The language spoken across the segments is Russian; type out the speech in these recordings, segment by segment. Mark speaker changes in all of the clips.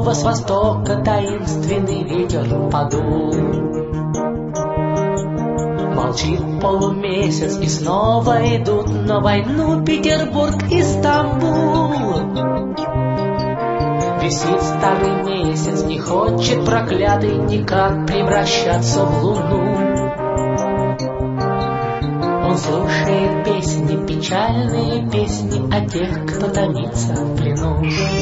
Speaker 1: снова с востока таинственный ветер подул. Молчит полумесяц, и снова идут на войну Петербург и Стамбул. Висит старый месяц, не хочет проклятый никак превращаться в луну. Он слушает песни, печальные песни о тех, кто томится в плену.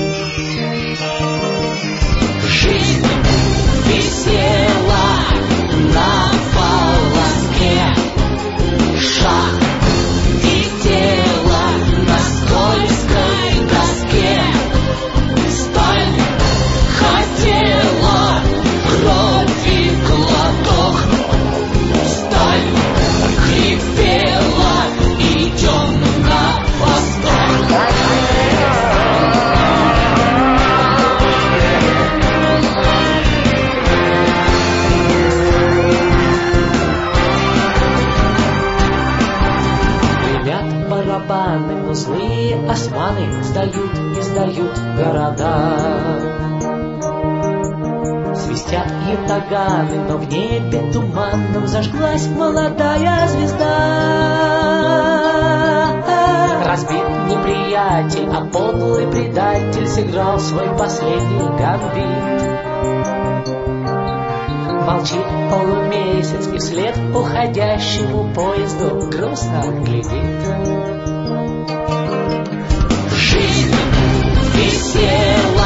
Speaker 1: Жизнь висела на волоске, шаг летела на скользкой доске. Сталь хотела крови глоток, сталь хрипела, идем на восток. Барабаны, но злые османы сдают и сдают города. Свистят ятаганы, но в небе туманном зажглась молодая звезда. Разбит неприятель, а подлый предатель сыграл свой последний гамбит. Молчит полумесяц, и вслед уходящему поезду грустно глядит. Жизнь висела